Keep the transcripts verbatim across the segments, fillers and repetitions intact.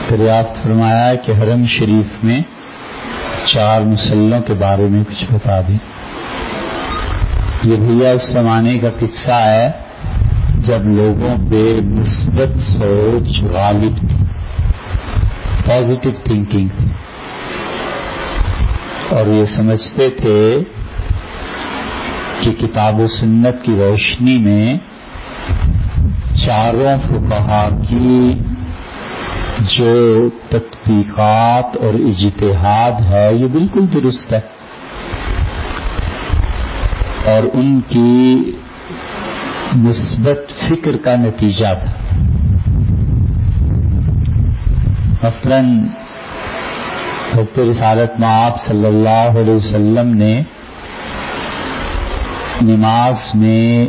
دریافت فرمایا کہ حرم شریف میں چار مسلوں کے بارے میں کچھ بتا دیں. یہ بھیا اس زمانے کا قصہ ہے جب لوگوں پہ مثبت سوچ غالب تھی، پازیٹو تھنکنگ تھی، اور یہ سمجھتے تھے کہ کتاب و سنت کی روشنی میں چاروں فقہا کی جو تطبیقات اور اجتہاد ہے یہ بالکل درست ہے، اور ان کی مثبت فکر کا نتیجہ تھا. مثلا حضرت رسالت مآب صلی اللہ علیہ وسلم نے نماز میں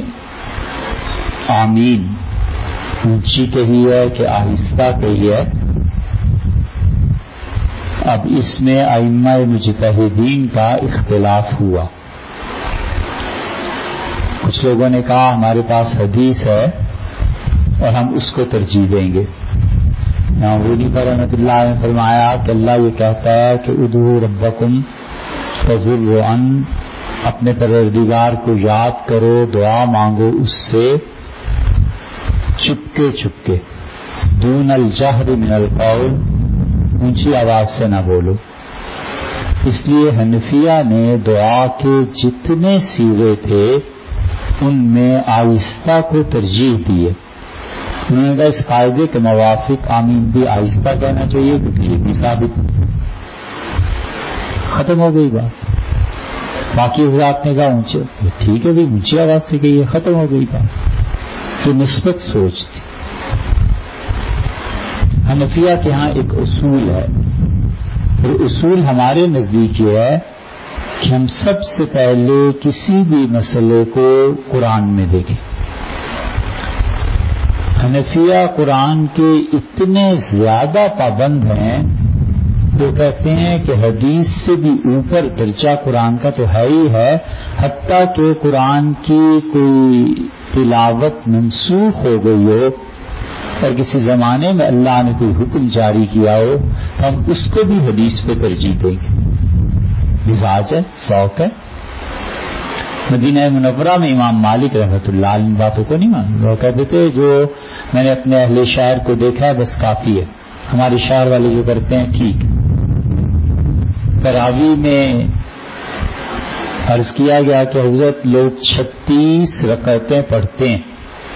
آمین اونچی کہی ہے کہ آہستہ کہی ہے. اب اس میں ائمہ مجتہدین کا اختلاف ہوا. کچھ لوگوں نے کہا ہمارے پاس حدیث ہے اور ہم اس کو ترجیح دیں گے. نووی پر رحمۃ اللہ نے فرمایا کہ اللہ یہ کہتا ہے کہ ادعوا ربکم تضرعا، اپنے پروردگار کو یاد کرو، دعا مانگو اس سے چپکے چپکے، دون الجہر من القول، اونچی آواز سے نہ بولو. اس لیے حنفیہ نے دعا کے جتنے صیغے تھے ان میں آہستہ کو ترجیح دیے. انہوں نے کہا اس قاعدے کے موافق آمین بھی آہستہ کہنا چاہیے کیونکہ یہ بھی ثابت. ختم ہو گئی بات. باقی حضرات نے کہا اونچے، ٹھیک ہے بھی اونچی آواز سے کہیے، ختم ہو گئی بات. تو مثبت سوچ تھی. حنفیہ کے ہاں ایک اصول ہے، اور اصول ہمارے نزدیک یہ ہے کہ ہم سب سے پہلے کسی بھی مسئلے کو قرآن میں دیکھیں. حنفیہ قرآن کے اتنے زیادہ پابند ہیں، وہ کہتے ہیں کہ حدیث سے بھی اوپر درجہ قرآن کا تو ہے ہی ہے، حتیٰ کہ قرآن کی کوئی تلاوت منسوخ ہو گئی ہو اور کسی زمانے میں اللہ نے کوئی حکم جاری کیا ہو تو ہم اس کو بھی حدیث پہ ترجیح دیں گے. مزاج ہے، ذوق ہے. مدینہ منورہ میں امام مالک رحمۃ اللہ علیہ ان باتوں کو نہیں مان. وہ کہتے تھے جو میں نے اپنے اہل شہر کو دیکھا ہے بس کافی ہے، ہمارے شہر والے جو کرتے ہیں ٹھیک. تراویح میں عرض کیا گیا کہ حضرت لوگ چھتیس رکعتیں پڑھتے ہیں،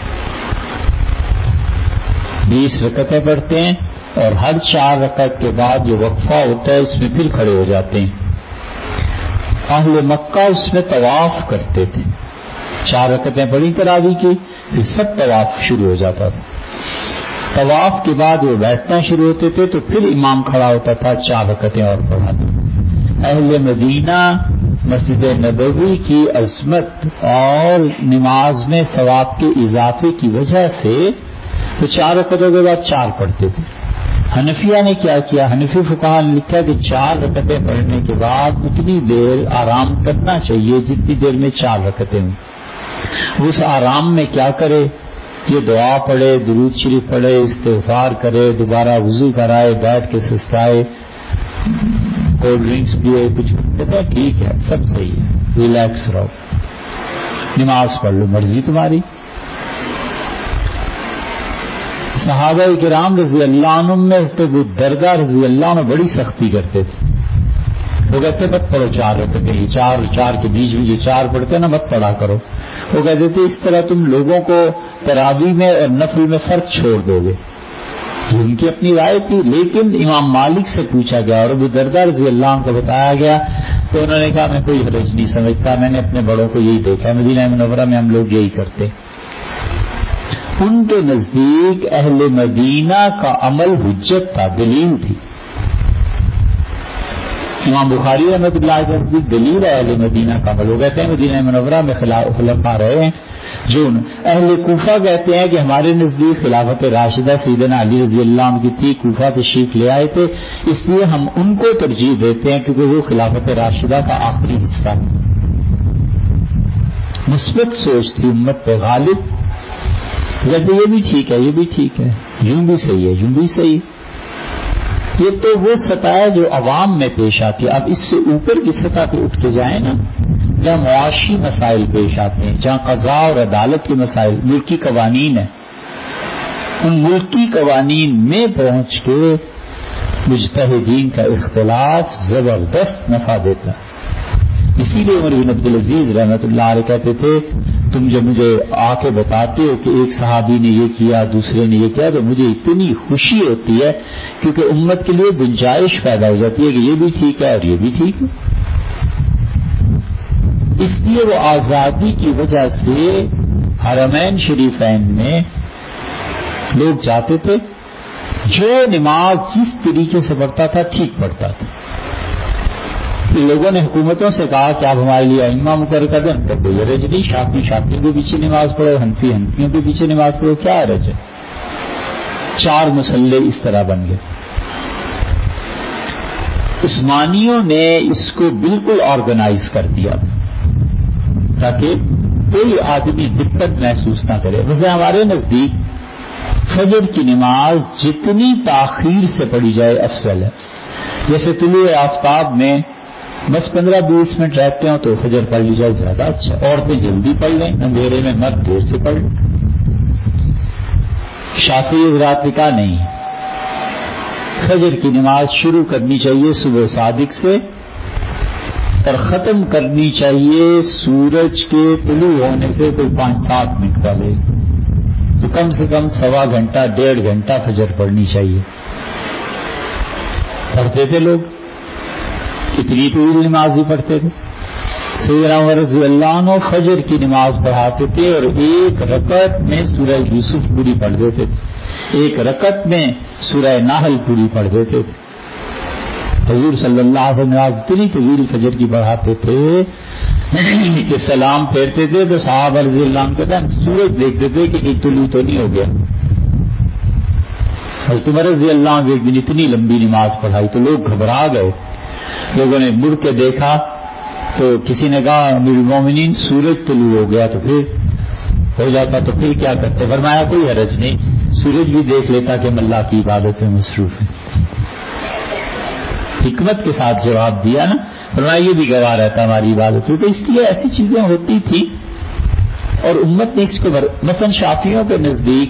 بیس رکعتیں پڑھتے ہیں، اور ہر چار رکعت کے بعد جو وقفہ ہوتا ہے اس میں پھر کھڑے ہو جاتے ہیں. اہل مکہ اس میں طواف کرتے تھے. چار رکعتیں پڑھی تراویح کی، پھر سب طواف شروع ہو جاتا تھا. طواف کے بعد وہ بیٹھنا شروع ہوتے تھے تو پھر امام کھڑا ہوتا تھا، چار رکعتیں اور پڑھاتے. اہل مدینہ مسجد نبوی کی عظمت اور نماز میں ثواب کے اضافے کی وجہ سے تو چار رکعتوں کے بعد چار پڑھتے تھے. حنفیہ نے کیا کیا؟ حنفی فقہا نے لکھا کہ چار رکعتیں پڑھنے کے بعد اتنی دیر آرام کرنا چاہیے جتنی دیر میں چار رکعتیں ہوں. اس آرام میں کیا کرے؟ یہ دعا پڑھے، درود شریف پڑھے، استغفار کرے، دوبارہ وضو کرائے، بیٹھ کے سستائے، کولڈ ڈرنکس پیے، کچھ کہتا ہے ٹھیک ہے، سب صحیح ہے، ریلیکس رہو، نماز پڑھ لو، مرضی تمہاری. صحابہ کرام رضی اللہ عنہ میں حضرت ابو درداء رضی اللہ عنہ بڑی سختی کرتے تھے. وہ کہتے مت پڑھو چار رکعتیں، یہ چار چار کے بیچ میں جو چار پڑھتے نا مت پڑھا کرو. وہ کہتے تھے اس طرح تم لوگوں کو تراویح میں اور نفل میں فرق چھوڑ دو گے. ان کی اپنی رائے تھی، لیکن امام مالک سے پوچھا گیا اور ابو درداء رضی اللہ عنہ کو بتایا گیا تو انہوں نے کہا میں کوئی حرج نہیں سمجھتا، میں نے اپنے بڑوں کو یہی دیکھا ہے، مدینہ منورہ میں ہم لوگ یہی کرتے. ان کے نزدیک اہل مدینہ کا عمل حجت تھا، دلیل تھی. امام بخاری رحمۃ اللہ کے نزدیک دلیل ہے اہل مدینہ کا عمل. وہ کہتے ہیں مدینہ منورہ میں خلفاء رہے ہیں. جو اہل کوفہ کہتے ہیں کہ ہمارے نزدیک خلافت راشدہ سیدنا علی رضی اللہ عنہ کی تھی، کوفہ تشریف لے آئے تھے، اس لیے ہم ان کو ترجیح دیتے ہیں کیونکہ وہ خلافت راشدہ کا آخری حصہ تھا. مثبت سوچ تھی امت پہ غالب. کہتے یہ بھی ٹھیک ہے، یہ بھی ٹھیک ہے، یوں بھی صحیح ہے، یوں بھی صحیح. یہ تو وہ سطح ہے جو عوام میں پیش آتی ہے. اب اس سے اوپر کی سطح پہ اٹھ کے جائیں نا، جہاں معاشی مسائل پیش آتے ہیں، جہاں قضاء اور عدالت کے مسائل، ملکی قوانین ہیں، ان ملکی قوانین میں پہنچ کے مجتہدین کا اختلاف زبردست نفع دیتا ہے. اسی لیے عمر بن عبدالعزیز رحمۃ اللہ علیہ کہتے تھے تم جب مجھے آ کے بتاتے ہو کہ ایک صحابی نے یہ کیا، دوسرے نے یہ کیا، تو مجھے اتنی خوشی ہوتی ہے کیونکہ امت کے لیے گنجائش پیدا ہو جاتی ہے کہ یہ بھی ٹھیک ہے اور یہ بھی ٹھیک ہے. اس لیے وہ آزادی کی وجہ سے حرمین شریفین میں لوگ جاتے تھے، جو نماز جس طریقے سے پڑھتا تھا ٹھیک پڑھتا تھا. لوگوں نے حکومتوں سے کہا کہ آپ ہمارے لیے ائمہ مقرر کر دیں، تو کوئی حرج نہیں، شافعی شافعیوں کے پیچھے نماز پڑھو، حنفی حنفیوں کے پیچھے نماز پڑھو، کیا حرج ہے. چار مسلح اس طرح بن گئے. عثمانیوں نے اس کو بالکل آرگنائز کر دیا تاکہ کوئی آدمی دقت محسوس نہ کرے. ویسے ہمارے نزدیک فجر کی نماز جتنی تاخیر سے پڑھی جائے افضل ہے. جیسے طلوع آفتاب میں بس پندرہ بیس منٹ رہتے ہوں تو فجر پڑھ لی جائے زیادہ اچھا. عورتیں جلدی پڑھ لیں، اندھیرے میں مرد دیر سے پڑھ لیں. شافعی حضرات نے کہا نہیں، فجر کی نماز شروع کرنی چاہیے صبح صادق سے اور ختم کرنی چاہیے سورج کے طلوع ہونے سے کوئی پانچ سات منٹ پہلے. تو کم سے کم سوا گھنٹہ ڈیڑھ گھنٹہ فجر پڑھنی چاہیے. پڑھتے تھے لوگ، اتنی طویل نماز ہی پڑھتے تھے. سیدنا عمر رضی اللہ عنہ فجر کی نماز پڑھاتے تھے اور ایک رکعت میں سورہ یوسف پوری پڑھ دیتے تھے، ایک رکعت میں سورہ نحل پوری پڑھ دیتے تھے. حضور صلی اللہ علیہ وسلم نماز اتنی طویل فجر کی پڑھاتے تھے کہ سلام پھیرتے تھے تو صحابہ رضی اللہ عنہ کہتے ہیں سورج دیکھتے تھے کہ ایک طلوع تو نہیں ہو گیا. حضرت عمر رضی اللہ عنہ ایک دن اتنی لمبی نماز پڑھائی تو لوگ گھبرا گئے. لوگوں نے مڑ کے دیکھا تو کسی نے کہا امیر المومنین سورج طلوع ہو گیا، تو پھر ہو جاتا تو پھر کیا کرتے. فرمایا کوئی حرج نہیں، سورج بھی دیکھ لیتا کہ ہم اللہ کی عبادت میں مصروف ہیں. حکمت کے ساتھ جواب دیا نا. فرمایا یہ بھی گواہ رہتا ہماری عبادت میں. تو اس لیے ایسی چیزیں ہوتی تھی اور امت نے اس کو بر... مثلا شافعیوں کے نزدیک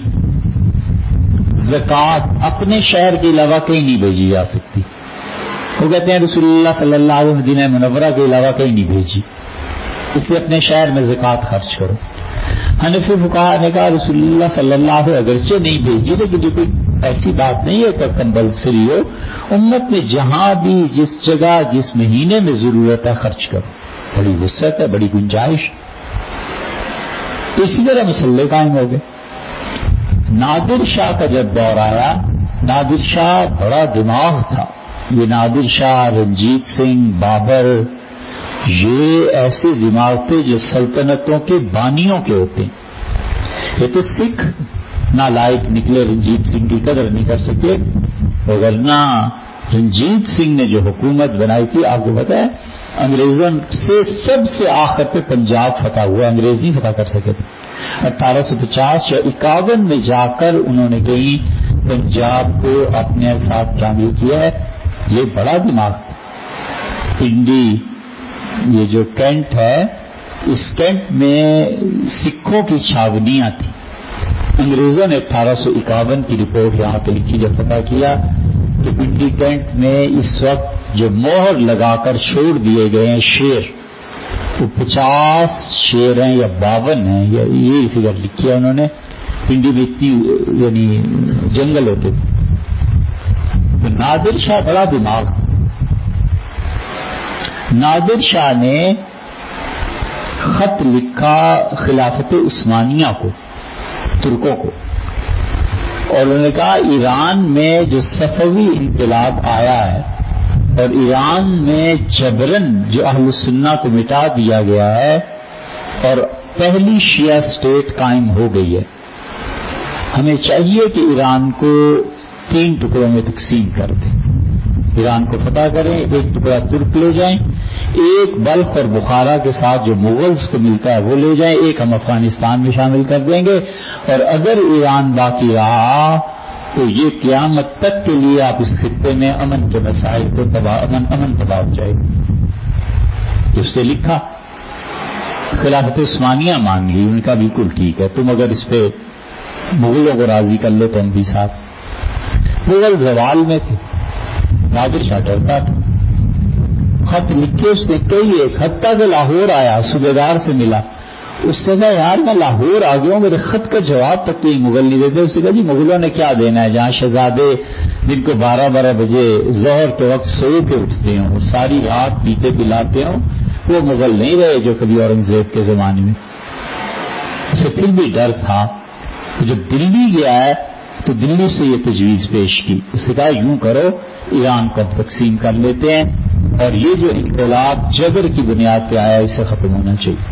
زکوٰۃ اپنے شہر کے علاوہ کہیں نہیں بھیجی جا سکتی. وہ کہتے ہیں رسول اللہ صلی اللہ علیہ وسلم مدینہ منورہ کے علاوہ کہیں نہیں بھیجی، اس لیے اپنے شہر میں زکوٰۃ خرچ کرو. حنفی فقہا نے کہا رسول اللہ صلی اللہ علیہ وسلم اگرچہ نہیں بھیجی لیکن جو کوئی ایسی بات نہیں ہے کہ کمپلسری ہو، امت میں جہاں بھی جس جگہ جس مہینے میں ضرورت ہے خرچ کرو. بڑی وسعت ہے، بڑی گنجائش. تو اسی طرح مسلح قائم ہو گئے. نادر شاہ کا جب دور آیا، نادر شاہ بڑا دماغ تھا. یہ نادر شاہ، رنجیت سنگھ، بابر، یہ ایسے دماغ تھے جو سلطنتوں کے بانیوں کے ہوتے ہیں. یہ تو سکھ نالائق نکلے، رنجیت سنگھ کی قدر نہیں کر سکے. وگرنہ رنجیت سنگھ نے جو حکومت بنائی تھی، آپ کو پتا ہے انگریزوں سے سب سے آخر پہ پنجاب فتح ہوا، انگریز نہیں فتح کر سکے تھے. اٹھارہ سو پچاس یا اکاون میں جا کر انہوں نے کہیں پنجاب کو اپنے ساتھ شامل کیا ہے. یہ بڑا دماغ. پنڈی یہ جو کینٹ ہے، اس کینٹ میں سکھوں کی چھاونیاں تھیں. انگریزوں نے اٹھارہ سو اکاون کی رپورٹ یہاں پہ لکھی جب پتا کیا کہ پنڈی کینٹ میں اس وقت جو مہر لگا کر چھوڑ دیے گئے ہیں شیر، وہ پچاس شیر ہیں یا باون ہیں، یا یہ فگر لکھی ہے انہوں نے. پنڈی میں اتنی یعنی جنگل ہوتے تھے. تو نادر شاہ بڑا دماغ. نادر شاہ نے خط لکھا خلافت عثمانیہ کو، ترکوں کو، اور انہوں نے کہا ایران میں جو صفوی انقلاب آیا ہے اور ایران میں جبرن جو اہل سنہ کو مٹا دیا گیا ہے اور پہلی شیعہ اسٹیٹ قائم ہو گئی ہے، ہمیں چاہیے کہ ایران کو تین ٹکڑوں میں تقسیم کر دیں. ایران کو فتح کریں، ایک ٹکڑا ترک لے جائیں، ایک بلخ اور بخارا کے ساتھ جو مغلز کو ملتا ہے وہ لے جائیں، ایک ہم افغانستان میں شامل کر دیں گے، اور اگر ایران باقی رہا تو یہ قیامت تک کے لیے آپ اس خطے میں امن کے مسائل کو تباہ امن امن تباہ ہو جائے گا. اس سے لکھا خلافت عثمانیہ مانگ لی, ان کا بالکل ٹھیک ہے, تم اگر اس پہ مغلوں کو راضی کر لو تو ہم بھی ساتھ. مغل زوال میں تھے, نادر شاہ ڈرتا تھا, خط لکھے اس نے کئی ایک, حتیٰ کہ لاہور آیا, صوبیدار سے ملا, اس سے کہا یار میں لاہور آ گیا ہوں, میرے خط کا جواب تک تو یہ مغل نہیں دیتے. اس نے کہا جی مغلوں نے کیا دینا ہے, جہاں شہزادے جن کو بارہ بارہ بجے ظہر کے وقت سو کے اٹھتے ہوں اور ساری رات پیتے پلاتے ہوں, وہ مغل نہیں رہے جو کبھی اورنگزیب کے زمانے میں. اسے پھر بھی ڈر تھا. جب دلی گیا ہے تو دلی سے یہ تجویز پیش کی, اس نے کہا یوں کرو ایران کو تقسیم کر لیتے ہیں اور یہ جو انقلاب جبر کی بنیاد پہ آیا اسے ختم ہونا چاہیے.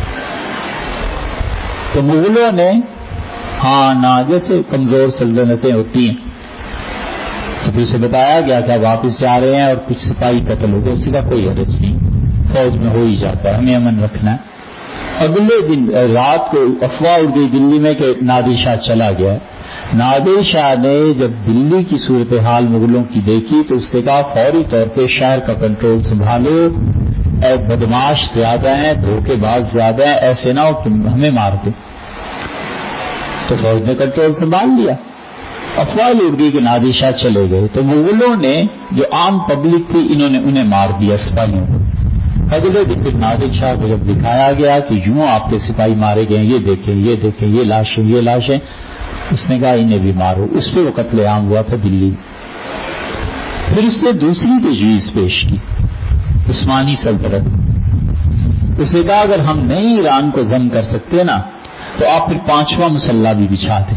تو مغلوں نے ہاں نہ, جیسے کمزور سلطنتیں ہوتی ہیں, تو پھر اسے بتایا گیا کہ واپس جا رہے ہیں اور کچھ سپاہی قتل ہو گئے. اسی کا کوئی حرج نہیں, فوج میں ہو ہی جاتا ہے, ہمیں امن رکھنا ہے. اگلے دن رات کو افواہ اڑ گئی دلی میں کہ نادر شاہ چلا گیا. نادر شاہ نے جب دلی کی صورتحال مغلوں کی دیکھی تو اس سے کہا فوری طور پہ شہر کا کنٹرول سنبھالو, اے بدماش زیادہ ہیں, دھوکے باز زیادہ ہیں, ایسے نہ ہو کہ ہمیں مار دیں. تو فوج نے کنٹرول سنبھال لیا. افواہ اڑ گئی کہ نادر شاہ چلے گئے, تو مغلوں نے جو عام پبلک تھی انہوں نے انہیں مار دیا سپاہیوں کو. اگلے دن پھر نادر شاہ کو جب دکھایا گیا کہ یوں آپ کے سپاہی مارے گئے, یہ دیکھیں یہ دیکھیں یہ لاشیں یہ لاشیں, اس نے کہا انہیں بھی مارو. اس پہ وہ قتل عام ہوا تھا دلی. پھر اس نے دوسری تجویز پیش کی عثمانی سلطنت. اس نے کہا اگر ہم نہیں ایران کو ضم کر سکتے نا تو آپ پھر پانچواں مسلح بھی بچھا دیں.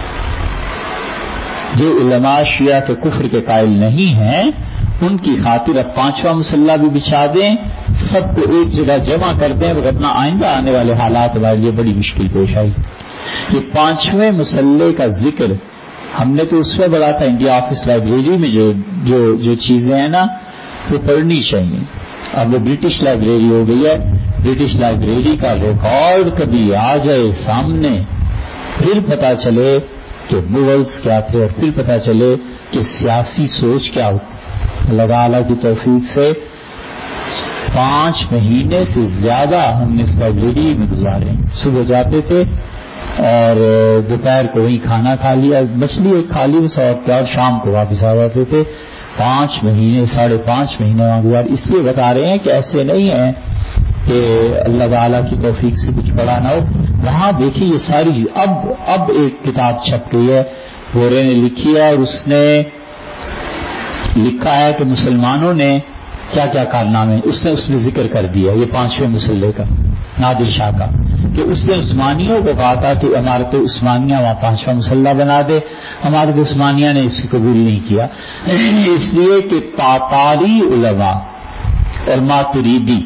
جو علماء شیعہ کے کفر کے قائل نہیں ہیں ان کی خاطر اب پانچواں مسلح بھی بچھا دیں, سب کو ایک جگہ جمع کر دیں, ورنہ آئندہ آنے والے حالات ہمارے لیے بڑی مشکل پیش آئی. یہ پانچویں مسلح کا ذکر ہم نے تو اس میں پڑھا تھا انڈیا آفس لائبریری میں, جو جو جو چیزیں ہیں نا وہ پڑھنی چاہیے. اب وہ برٹش لائبریری ہو گئی ہے, برٹش لائبریری کا ریکارڈ کبھی آ جائے سامنے, پھر پتا چلے کہ مغلز کیا تھے اور پھر پتا چلے کہ سیاسی سوچ کیا ہوتی. اللہ تعالیٰ کی توفیق سے پانچ مہینے سے زیادہ ہم نے اس لائبریری میں گزارے. صبح جاتے تھے اور دوپہر کو وہیں کھانا کھا لیا, مچھلی ایک کھا لی بس, اور شام کو واپس آ جاتے تھے. پانچ مہینے ساڑھے پانچ مہینے وہاں گزار. اس لیے بتا رہے ہیں کہ ایسے نہیں ہے کہ اللہ تعالیٰ کی توفیق سے کچھ پڑھا نہ ہو. وہاں دیکھیے یہ ساری اب اب ایک کتاب چھپ گئی ہے, گورے نے لکھی ہے, اور اس نے لکھا ہے کہ مسلمانوں نے کیا کیا کارنامے, اس نے اس میں ذکر کر دیا یہ پانچویں مسلح کا, نادر شاہ کا, کہ اس نے عثمانیوں کو کہا تھا کہ عمارت عثمانیہ وہاں پانچواں مسلح بنا دے. عمارت عثمانیہ نے اس کو قبول نہیں کیا, اس لیے کہ تاتاری علماء اور ماتریدی,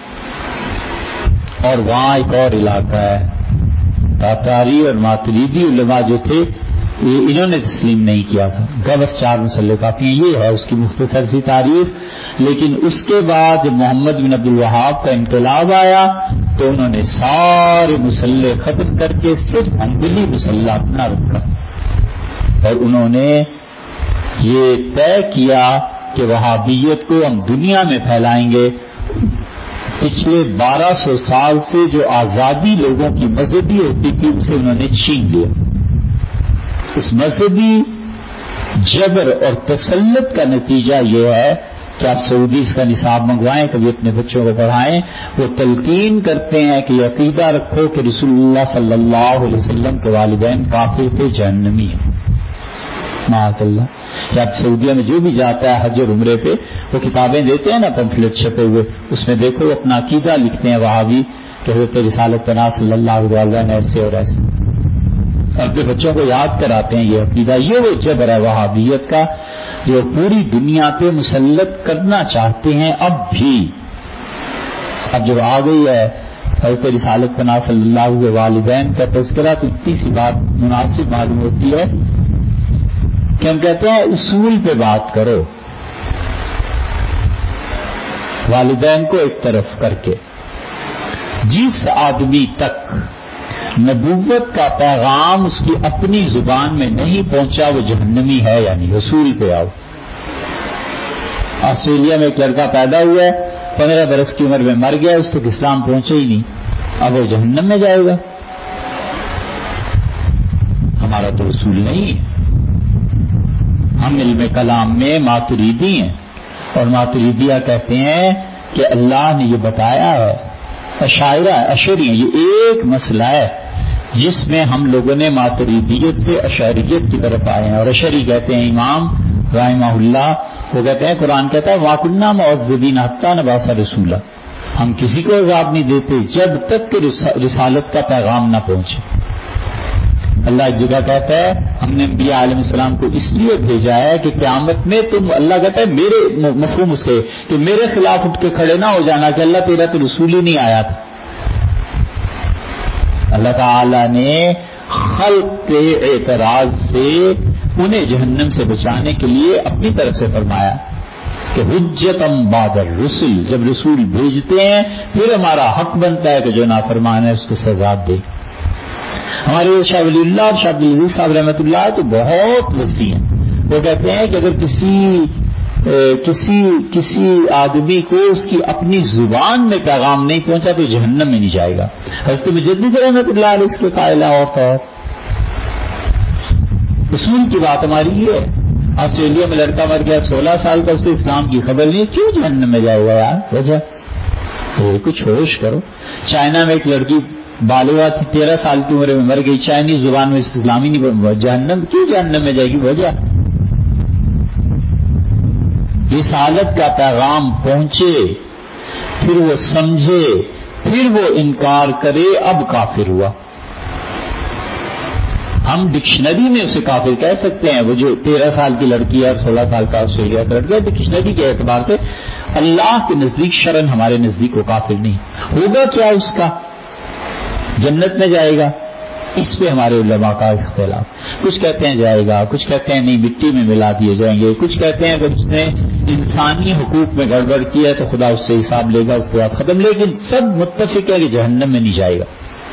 اور وہاں ایک اور علاقہ ہے تاتاری اور ماتریدی علماء جو تھے یہ انہوں نے تسلیم نہیں کیا تھا. بس چار مسلح کافی ہیں, یہ ہے اس کی مختصر سی تعریف. لیکن اس کے بعد محمد بن عبد الوہاب کا انقلاب آیا تو انہوں نے سارے مسلح ختم کر کے صرف حنبلی مسلح اپنا رکھا, اور انہوں نے یہ طے کیا کہ وہابیت کو ہم دنیا میں پھیلائیں گے. پچھلے بارہ سو سال سے جو آزادی لوگوں کی مذہبی ہوتی تھی اسے انہوں نے چھین لیا. اس مذہبی جبر اور تسلط کا نتیجہ یہ ہے کہ آپ سعودی اس کا نصاب منگوائیں, کبھی اپنے بچوں کو پڑھائیں, وہ تلقین کرتے ہیں کہ یہ عقیدہ رکھو کہ رسول اللہ صلی اللہ علیہ وسلم کے والدین کافر تھے, جہنمی ہیں. معاذ اللہ. کہ آپ سعودیہ میں جو بھی جاتا ہے حج اور عمرے پہ وہ کتابیں دیتے ہیں نا پمفلٹ چھپے ہوئے, اس میں دیکھو اپنا عقیدہ لکھتے ہیں وہابی کہ حضرت رسالت پناہ صلی اللہ علیہ وسلم ایسے اور ایسے, اپنے بچوں کو یاد کراتے ہیں یہ عقیدہ. یہ وہ جبر ہے وہابیت کا جو پوری دنیا پہ مسلط کرنا چاہتے ہیں اب بھی. اب جب آ گئی ہے حضرت رسالت پناہ صلی اللہ علیہ وسلم والدین کا تذکرہ تو اتنی سی بات مناسب معلوم ہوتی ہے کہ ہم کہتے ہیں اصول پہ بات کرو, والدین کو ایک طرف کر کے. جس آدمی تک نبوت کا پیغام اس کی اپنی زبان میں نہیں پہنچا وہ جہنمی ہے، یعنی رسول پہ آؤ. آسٹریلیا میں ایک لڑکا پیدا ہوا ہے، پندرہ برس کی عمر میں مر گیا، اس تک اسلام پہنچے ہی نہیں، اب وہ جہنم میں جائے گا. ہمارا تو رسول نہیں ہے. ہم علم کلام میں ماتریدی ہیں، اور ماتریدیہ کہتے ہیں کہ اللہ نے یہ بتایا ہے. اشاعرہ اشعری یہ ایک مسئلہ ہے جس میں ہم لوگوں نے ماتریدیت سے اشعریت کی طرف آئے ہیں. اور اشعری کہتے ہیں امام رحمہ اللہ، وہ کہتے ہیں قرآن کہتا ہے وَكُنَّا مُعَذِّبِينَ حَتَّىٰ نَبْعَثَ رَسُولًا، ہم کسی کو عذاب نہیں دیتے جب تک کہ رسالت کا پیغام نہ پہنچے. اللہ ایک جگہ کہتا ہے ہم نے انبیاء علیہ السلام کو اس لیے بھیجا ہے کہ قیامت میں تم، اللہ کہتا ہے میرے مفہوم اس کے کہ میرے خلاف اٹھ کے کھڑے نہ ہو جانا کہ اللہ تیرا تو رسول ہی نہیں آیا تھا. اللہ تعالی نے خلق کے اعتراض سے انہیں جہنم سے بچانے کے لیے اپنی طرف سے فرمایا کہ حجتم بعد الرسل، جب رسول بھیجتے ہیں پھر ہمارا حق بنتا ہے کہ جو نافرمان ہے اس کو سزا دے. ہمارے شاہ ولی اللہ اور شاہ عبدالعزیز صاحب رحمۃ اللہ تو بہت وسیع ہیں. وہ کہتے ہیں کہ اگر کسی کسی کسی آدمی کو اس کی اپنی زبان میں پیغام نہیں پہنچا تو جہنم میں نہیں جائے گا. حضرت مجدد رحمۃ اللہ علیہ اس کے قائل ہیں. اور تو رسول کی بات ہماری یہ ہے. آسٹریلیا میں لڑکا مر گیا سولہ سال کا، اسے اسلام کی خبر نہیں، کیوں جہنم میں جائے گا یار؟ وجہ کچھ ہوش کرو. چائنا میں ایک لڑکی بالغہ تھی، تیرہ سال کی عمر میں مر گئی، چائنیز زبان میں اسلامی نہیں، جہنم کیوں جہنم میں جائے گی؟ وجہ رسالت کا پیغام پہنچے، پھر وہ سمجھے، پھر وہ انکار کرے، اب کافر ہوا. ہم ڈکشنری میں اسے کافر کہہ سکتے ہیں. وہ جو تیرہ سال کی لڑکی ہے اور سولہ سال کا آسٹریلیا کا لڑکا ہے، ڈکشنری کے اعتبار سے اللہ کے نزدیک شرعن ہمارے نزدیک وہ کافر نہیں. ہوگا کیا اس کا؟ جنت میں جائے گا. اس پہ ہمارے علماء کا اختلاف. کچھ کہتے ہیں جائے گا، کچھ کہتے ہیں نہیں مٹی میں ملا دیے جائیں گے، کچھ کہتے ہیں اگر اس نے انسانی حقوق میں گڑبڑ کی ہے تو خدا اس سے حساب لے گا، اس کے بعد ختم. لیکن سب متفق ہے کہ جہنم میں نہیں جائے گا.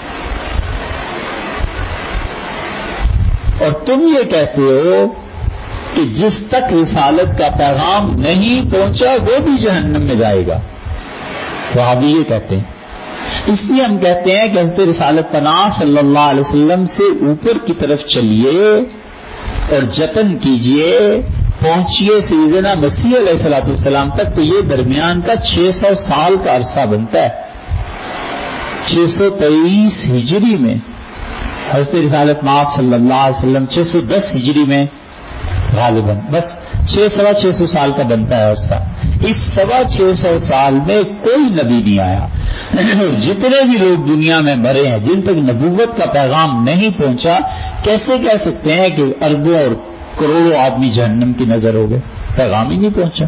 اور تم یہ کہتے ہو کہ جس تک رسالت کا پیغام نہیں پہنچا وہ بھی جہنم میں جائے گا. وہابی یہ کہتے ہیں. اس لیے ہم کہتے ہیں کہ حضرت رسالت پناہ صلی اللہ علیہ وسلم سے اوپر کی طرف چلیے اور جتن کیجئے، پہنچیے سیدنا مسیح علیہ الصلوۃ والسلام تک. تو یہ درمیان کا چھ سو سال کا عرصہ بنتا ہے. چھ سو تیئیس ہجری میں حضرت رسالت مآب صلی اللہ علیہ وسلم چھ سو دس ہجری میں غالباً بس چھ سوا چھ سو سال کا بنتا ہے عرصہ. اس سوا چھ سو سال میں کوئی نبی نہیں آیا. جتنے بھی لوگ دنیا میں مرے ہیں جن تک نبوت کا پیغام نہیں پہنچا، کیسے کہہ سکتے ہیں کہ اربوں اور کروڑوں آدمی جہنم کی نظر ہو گئے؟ پیغام ہی نہیں پہنچا.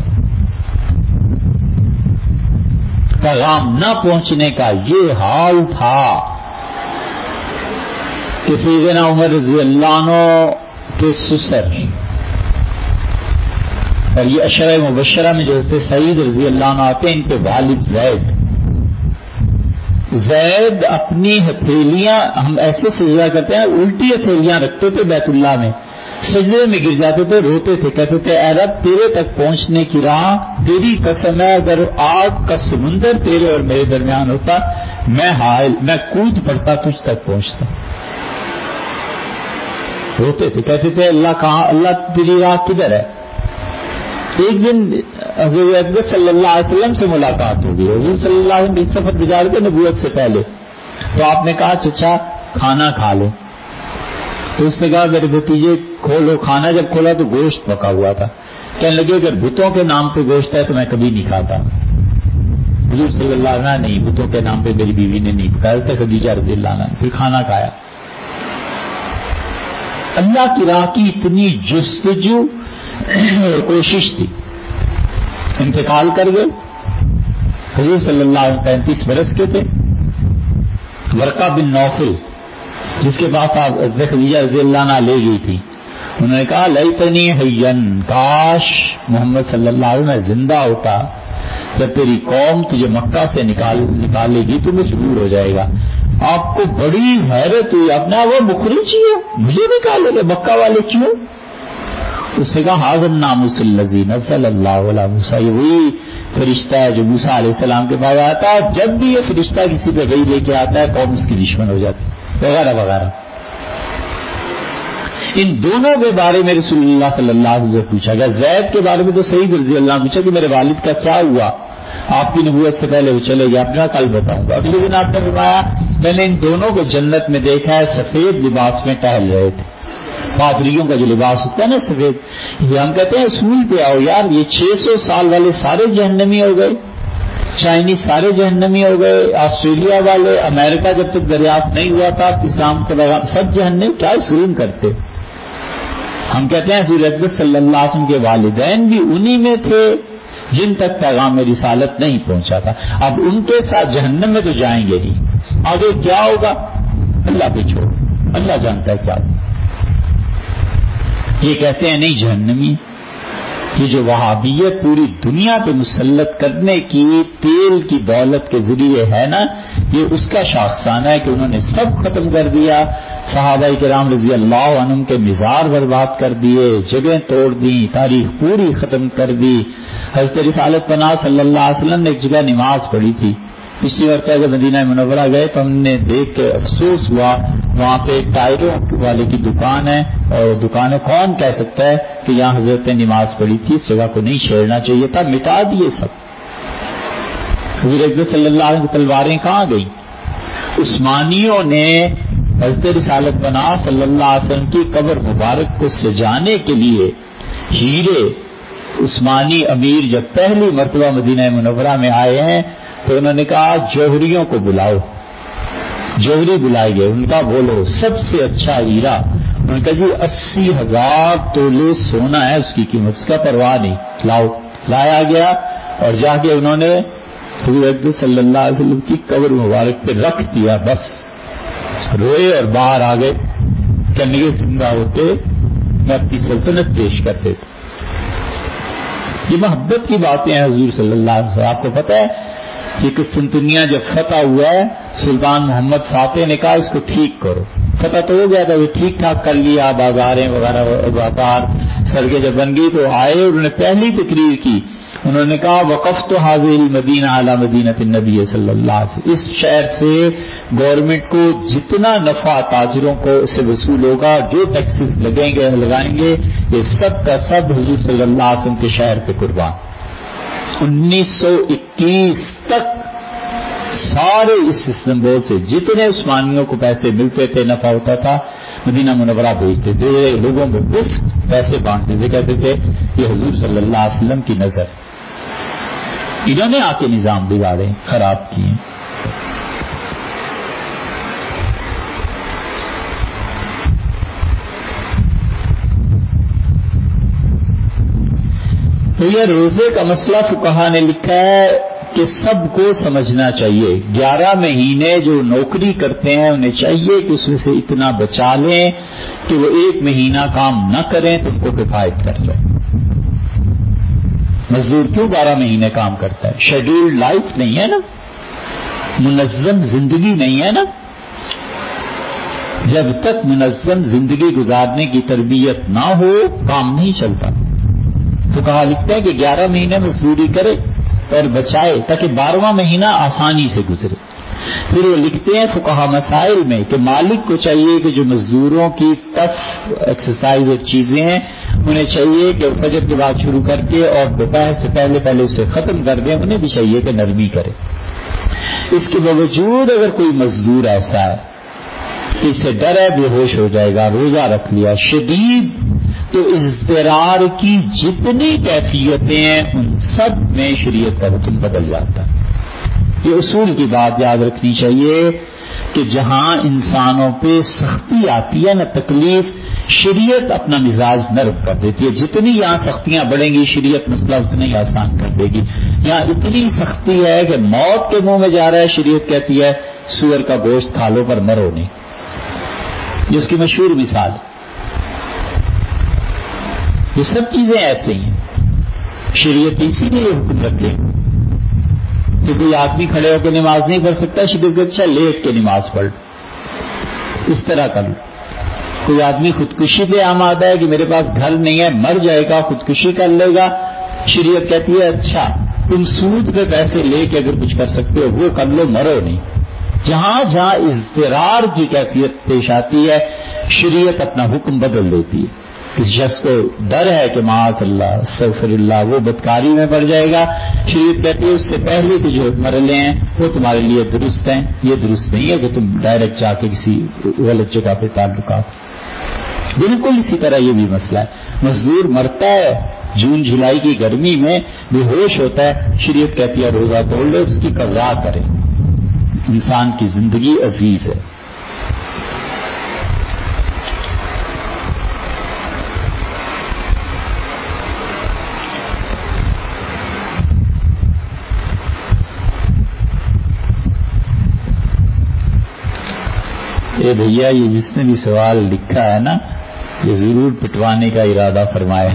پیغام نہ پہنچنے کا یہ حال تھا کہ سیدنا عمر رضی اللہ عنہ کے سسر اور یہ عشرہ مبشرہ میں جو حضرت سعید رضی اللہ عنہ آتے ہیں، ان کے والد زید زید اپنی ہتھیلیاں، ہم ایسے سجدہ کرتے ہیں الٹی ہتھیلیاں رکھتے تھے بیت اللہ میں، سجدے میں گر جاتے تھے، روتے تھے، کہتے تھے اے رب تیرے تک پہنچنے کی راہ تیری قسم ہے، اگر آگ کا سمندر تیرے اور میرے درمیان ہوتا میں حائل میں کود پڑتا تجھ تک پہنچتا. روتے تھے، کہتے تھے اللہ کہاں، اللہ تیری راہ کدھر ہے. ایک دن حضور اکبر صلی اللہ علیہ وسلم سے ملاقات ہوگی. حضور صلی اللہ علیہ وسلم سفر گزار کے نبوت سے پہلے، تو آپ نے کہا چچا کھانا کھا لو. تو اس نے کہا میرے بھتیجے کھولو. کھانا جب کھولا تو گوشت پکا ہوا تھا. کہنے لگے اگر بتوں کے نام پہ گوشت ہے تو میں کبھی نہیں کھاتا. حضور صلی اللہ علیہ وسلم نہیں، بتوں کے نام پہ میری بیوی نے نہیں پکایا تھا. خدیجہ رضی اللہ عنہا نے پھر کھانا کھایا. اللہ کی راہ کی اتنی جستجو اور کوشش تھی. انتقال کر گئے. حضور صلی اللہ علیہ وسلم پینتیس برس کے تھے. ورقہ بن نوفل جس کے پاس آپ حضرت خدیجہ رضی اللہ عنہا لے گئی تھی، انہوں نے کہا لیتنی حیّن، کاش محمد صلی اللہ علیہ وسلم زندہ ہوتا. جب تیری قوم تجھے مکہ سے نکال نکالے گی تو مجبور ہو جائے گا. آپ کو بڑی حیرت ہوئی، اپنا وہ مخرج ہی ہے، مجھے نکالے گے مکہ والے کیوں؟ اس نے کہا حاضر ناموس الذی نزل اللہ علی موسیٰ، یہ وہی فرشتہ ہے جو موسیٰ علیہ السلام کے پاس آتا ہے، جب بھی یہ فرشتہ کسی پہ وحی لے کے آتا ہے قوم اس کی دشمن ہو جاتی وغیرہ وغیرہ۔ ان دونوں کے بارے میں رسول اللہ صلی اللہ علیہ وسلم سے پوچھا گیا۔ زید کے بارے میں تو سعید رضی اللہ عنہ پوچھا کہ میرے والد کا کیا ہوا، آپ کی نبوت سے پہلے وہ چلے گئے، اپنا کل بتاؤں گا۔ اگلے دن آپ نے فرمایا میں نے ان دونوں کو جنت میں دیکھا ہے، سفید لباس میں ٹہل رہے تھے، پادریوں کا جو لباس ہوتا ہے نا سفید، یہ ہم کہتے ہیں اصول پہ آؤ یار، یہ چھ سو سال والے سارے جہنمی ہو گئے، چائنیز سارے جہنمی ہو گئے، آسٹریلیا والے، امریکہ جب تک دریافت نہیں ہوا تھا اسلام کے بغیر سب جہنمی، کیا ظلم کرتے۔ ہم کہتے ہیں حضور اکبر صلی اللہ علیہ وسلم کے والدین بھی انہی میں تھے جن تک پیغام رسالت نہیں پہنچا تھا، اب ان کے ساتھ جہنم میں تو جائیں گے ہی، آگے کیا ہوگا اللہ پہ چھوڑ، اللہ جانتا ہے کیا ہوگا۔ یہ کہتے ہیں نہیں جہنمی، یہ جو وہابیت پوری دنیا پہ مسلط کرنے کی تیل کی دولت کے ذریعے ہے نا، یہ اس کا شاخسانہ ہے کہ انہوں نے سب ختم کر دیا، صحابہ کرام رضی اللہ عنہم کے مزار برباد کر دیے، جگہیں توڑ دی، تاریخ پوری ختم کر دی۔ حضرت رسالت پناہ صلی اللہ علیہ وسلم نے ایک جگہ نماز پڑھی تھی، پچھلی وقت اگر مدینہ منورہ گئے تو ہم نے دیکھ کے افسوس ہوا، وہاں پہ ٹائروں والے کی دکان ہے، اور اس دکان کون کہہ سکتا ہے کہ یہاں حضرت نے نماز پڑھی تھی، اس جگہ کو نہیں چھیڑنا چاہیے تھا، مٹا دیے سب۔ حضور اکبر صلی اللہ علیہ وسلم کی تلواریں کہاں گئیں؟ عثمانیوں نے حضرت رسالت پناہ صلی اللہ علیہ وسلم کی قبر مبارک کو سجانے کے لیے ہیرے، عثمانی امیر جب پہلی مرتبہ مدینہ منورہ میں آئے ہیں تو انہوں نے کہا جوہریوں کو بلاؤ، جوہری بلائے گئے، ان کا بولو سب سے اچھا ہیرا، انہوں نے کہا جی اسی ہزار تولے سونا ہے اس کی قیمت، اس کا پرواہ نہیں، لاؤ، لایا گیا اور جا کے انہوں نے حضور اکبر صلی اللہ علیہ وسلم کی قبر مبارک پہ رکھ دیا، بس روئے اور باہر آ گئے، کنگے زندہ ہوتے میں اپنی سلطنت پیش کرتے تھے۔ یہ محبت کی باتیں ہیں حضور صلی اللہ علیہ وسلم۔ آپ کو پتہ ہے یہ قسطنطنیہ جب فتح ہوا ہے، سلطان محمد فاتح نے کہا اس کو ٹھیک کرو، فتح تو ہو گیا تھا، وہ ٹھیک ٹھاک کر لیا، بازاریں وغیرہ بازار سڑکیں جب بن گئی تو آئے، انہوں نے پہلی تقریر کی، انہوں نے کہا وقفت هذه المدینہ علی مدینۃ النبی صلی اللہ علیہ وسلم، اس شہر سے گورنمنٹ کو جتنا نفع تاجروں کو اس سے وصول ہوگا، جو ٹیکسز لگیں گے لگائیں گے، یہ سب کا سب حضور صلی اللہ علیہ وسلم کے شہر پہ قربان۔ انیس سو اکیس تک سارے اس استنبول سے جتنے عثمانیوں کو پیسے ملتے تھے، نفع ہوتا تھا، مدینہ منورہ بھیجتے تھے، لوگوں کو مفت پیسے بانٹتے تھے، کہتے تھے یہ حضور صلی اللہ علیہ وسلم کی نظر۔ انہوں نے آ کے نظام بگاڑے، خراب کیے۔ تو یہ روزے کا مسئلہ فقہا نے لکھا ہے کہ سب کو سمجھنا چاہیے، گیارہ مہینے جو نوکری کرتے ہیں انہیں چاہیے کہ اس میں سے اتنا بچا لیں کہ وہ ایک مہینہ کام نہ کریں تو ان کو کفایت کر لیں۔ مزدور کیوں بارہ مہینے کام کرتا ہے؟ شیڈیولڈ لائف نہیں ہے نا، منظم زندگی نہیں ہے نا، جب تک منظم زندگی گزارنے کی تربیت نہ ہو کام نہیں چلتا۔ تو کہا لکھتے ہیں کہ گیارہ مہینے مزدوری کرے اور بچائے تاکہ بارہواں مہینہ آسانی سے گزرے۔ پھر وہ لکھتے ہیں فقہا مسائل میں کہ مالک کو چاہیے کہ جو مزدوروں کی ٹف ایکسرسائز اور چیزیں ہیں انہیں چاہیے کہ فجر کے بعد شروع کر کے اور دوپہر سے پہلے پہلے اسے ختم کر دیں، انہیں بھی چاہیے کہ نرمی کرے۔ اس کے باوجود اگر کوئی مزدور ایسا ہے کہ اس سے ڈر ہے بے ہوش ہو جائے گا، روزہ رکھ لیا شدید، تو اضطرار کی جتنی کیفیتیں ہیں ان سب میں شریعت کا حکم بدل جاتا ہے۔ یہ اصول کی بات یاد رکھنی چاہیے کہ جہاں انسانوں پہ سختی آتی ہے نہ تکلیف، شریعت اپنا مزاج نرم کر دیتی ہے۔ جتنی یہاں سختیاں بڑھیں گی شریعت مسئلہ اتنا ہی آسان کر دے گی۔ یہاں اتنی سختی ہے کہ موت کے منہ میں جا رہا ہے، شریعت کہتی ہے سور کا گوشت کھا لو پر مرو نہیں، یہ اس کی مشہور مثال ہے۔ یہ سب چیزیں ایسے ہی ہیں، شریعت اسی لیے حکم رکھے کہ کوئی آدمی کھڑے ہو کے نماز نہیں پڑھ سکتا، شریعت کہتی اچھا لیٹ کے نماز پڑھ، اس طرح کر لو۔ کوئی آدمی خودکشی پہ آمادہ ہے کہ میرے پاس گھر نہیں ہے، مر جائے گا، خودکشی کر لے گا، شریعت کہتی ہے اچھا تم سود پہ پیسے لے کے اگر کچھ کر سکتے ہو وہ کر لو، مرو نہیں۔ جہاں جہاں اضطرار کی کیفیت پیش آتی ہے شریعت اپنا حکم بدل دیتی ہے۔ کسی شخص کو ڈر ہے کہ معاذ اللہ استغفر اللہ وہ بدکاری میں پڑ جائے گا، شریعت کہتی ہے اس سے پہلے کے جو مرحلے ہیں وہ تمہارے لیے درست ہیں، یہ درست نہیں ہے کہ تم ڈائریکٹ جا کے کسی غلط جگہ پہ تعلقات۔ بالکل اسی طرح یہ بھی مسئلہ ہے، مزدور مرتا ہے جون جولائی کی گرمی میں، بے ہوش ہوتا ہے، شریعت کہتی ہے روزہ توڑ لے، اس کی قضا کرے۔ انسان کی زندگی عزیز ہے۔ اے بھیا یہ جس نے بھی سوال لکھا ہے نا یہ ضرور پٹوانے کا ارادہ فرمائے۔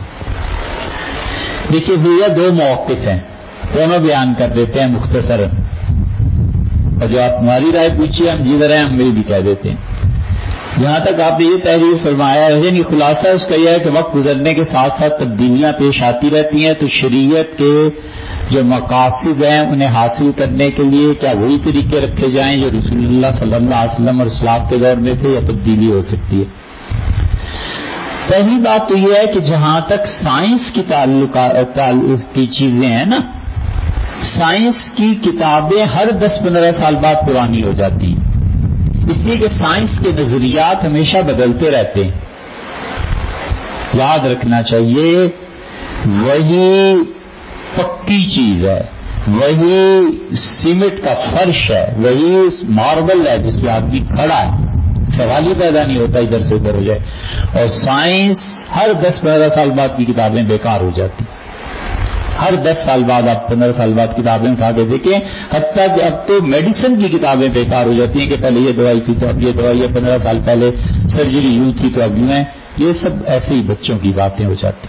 دیکھیے بھیا دو موقف ہیں، دونوں بیان کر دیتے ہیں مختصر، اور جو آپ ہماری رائے پوچھیے ہم جدھر ہیں ہم وہی بھی کہہ دیتے ہیں۔ جہاں تک آپ نے یہ تحریر فرمایا ہے یعنی خلاصہ اس کا یہ ہے کہ وقت گزرنے کے ساتھ ساتھ تبدیلیاں پیش آتی رہتی ہیں، تو شریعت کے جو مقاصد ہیں انہیں حاصل کرنے کے لیے کیا وہی طریقے رکھے جائیں جو رسول اللہ صلی اللہ علیہ وسلم اور اسلاف کے دور میں تھے، یا تبدیلی ہو سکتی ہے؟ پہلی بات تو یہ ہے کہ جہاں تک سائنس کی تعلقات کی چیزیں ہیں نا، سائنس کی کتابیں ہر دس پندرہ سال بعد پرانی ہو جاتی ہیں، اس لیے کہ سائنس کے نظریات ہمیشہ بدلتے رہتے ہیں۔ یاد رکھنا چاہیے وہی پکی چیز ہے، وہی سیمنٹ کا فرش ہے، وہی ماربل ہے جس پہ آدمی کھڑا ہے، سوال ہی پیدا نہیں ہوتا ادھر سے ادھر ہو جائے، اور سائنس ہر دس پندرہ سال بعد کی کتابیں بیکار ہو جاتی، ہر دس سال بعد آپ پندرہ سال بعد کتابیں اٹھا کے دیکھیں، حتیٰ کہ اب تو میڈیسن کی کتابیں بیکار ہو جاتی ہیں کہ پہلے یہ دوائی تھی تو اب یہ دوائی ہے، پندرہ سال پہلے سرجری یوں تھی تو اب یوں ہے، یہ سب ایسے ہی بچوں کی باتیں ہو جاتی۔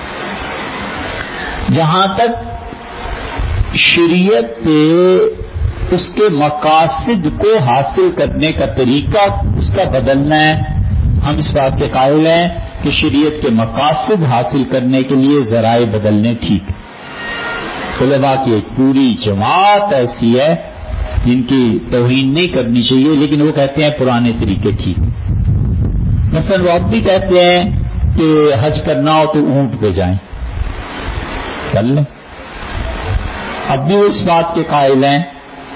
جہاں تک شریعت پہ اس کے مقاصد کو حاصل کرنے کا طریقہ اس کا بدلنا ہے، ہم اس بات کے قائل ہیں کہ شریعت کے مقاصد حاصل کرنے کے لیے ذرائع بدلنے ٹھیک۔ علماء کی ایک پوری جماعت ایسی ہے جن کی توہین نہیں کرنی چاہیے لیکن وہ کہتے ہیں پرانے طریقے ٹھیک۔ مثلا وہ اب بھی کہتے ہیں کہ حج کرنا ہو تو اونٹ پہ جائیں، کر لیں۔ اب بھی وہ اس بات کے قائل ہیں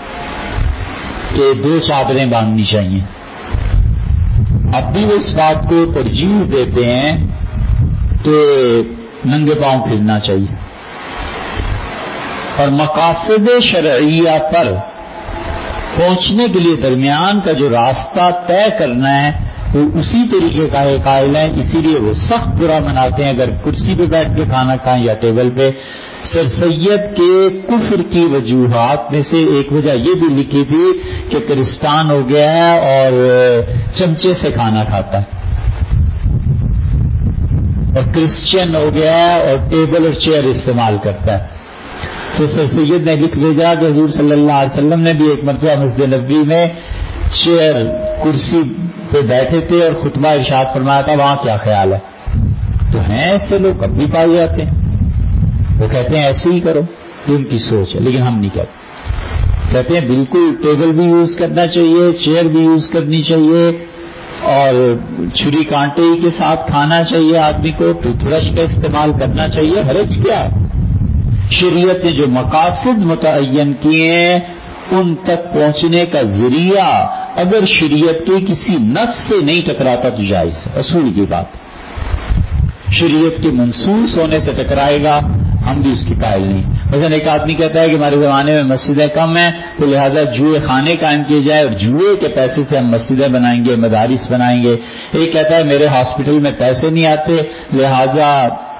کہ دو چادریں باندھنی چاہیے، اب بھی وہ اس بات کو ترجیح دیتے ہیں کہ ننگے پاؤں پھرنا چاہیے، اور مقاصد شرعیہ پر پہنچنے کے لیے درمیان کا جو راستہ طے کرنا ہے وہ اسی طریقے کا قائل ہیں، اسی لیے وہ سخت برا مناتے ہیں اگر کرسی پہ بیٹھ کے کھانا کھائیں یا ٹیبل پہ۔ سر سید کے کفر کی وجوہات میں سے ایک وجہ یہ بھی لکھی تھی کہ کرسٹان ہو گیا ہے اور چمچے سے کھانا کھاتا ہے، اور کرسچین ہو گیا ہے اور ٹیبل اور چیئر استعمال کرتا ہے۔ تو سر سید نے لکھ بھیجا کہ حضور صلی اللہ علیہ وسلم نے بھی ایک مرتبہ مسجد نبوی میں چیئر کرسی پہ بیٹھے تھے اور خطبہ ارشاد فرمایا تھا، وہاں کیا خیال ہے؟ تو ہیں ایسے لوگ اب بھی پائے جاتے ہیں، وہ کہتے ہیں ایسے ہی کرو، یہ ان کی سوچ ہے، لیکن ہم نہیں کہتے، کہتے ہیں بالکل ٹیبل بھی یوز کرنا چاہیے، چیئر بھی یوز کرنی چاہیے، اور چھری کانٹے کے ساتھ کھانا چاہیے آدمی کو، ٹوتھ برش کا استعمال کرنا چاہیے، حرج کیا ہے؟ شریعت نے جو مقاصد متعین کیے ہیں ان تک پہنچنے کا ذریعہ اگر شریعت کے کسی نص سے نہیں ٹکراتا تو جائز ہے، اصول کی بات۔ شریعت کے منصوص ہونے سے ٹکرائے گا ہم بھی اس کی قائل نہیں۔ مثلا ایک آدمی کہتا ہے کہ ہمارے زمانے میں مسجدیں کم ہیں تو لہذا جوئے خانے قائم کیے جائے اور جوئے کے پیسے سے ہم مسجدیں بنائیں گے، مدارس بنائیں گے۔ ایک کہتا ہے میرے ہاسپٹل میں پیسے نہیں آتے لہذا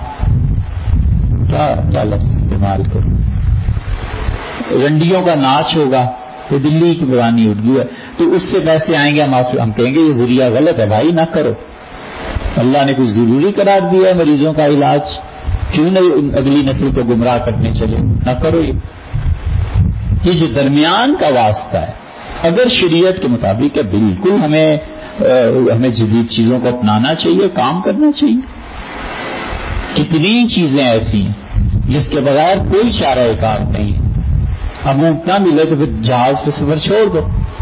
کیا کیا لفظ استعمال کروں، رنڈیوں کا ناچ ہوگا، یہ دلی کی پرانی اردو ہے، تو اس سے پیسے آئیں گے، ہم کہیں گے یہ ذریعہ غلط ہے بھائی، نہ کرو۔ اللہ نے کوئی ضروری قرار دیا ہے مریضوں کا علاج، کیوں نہیں اگلی نسل کو گمراہ کرنے چلے، نہ کرو یہ۔ یہ جو درمیان کا واسطہ ہے، اگر شریعت کے مطابق ہے بالکل ہمیں ہمیں جدید چیزوں کو اپنانا چاہیے، کام کرنا چاہیے. کتنی چیزیں ایسی ہیں جس کے بغیر کوئی چارہ کار نہیں ہے. اب وہ نہ ملے تو پھر جہاز پہ سفر چھوڑ دو.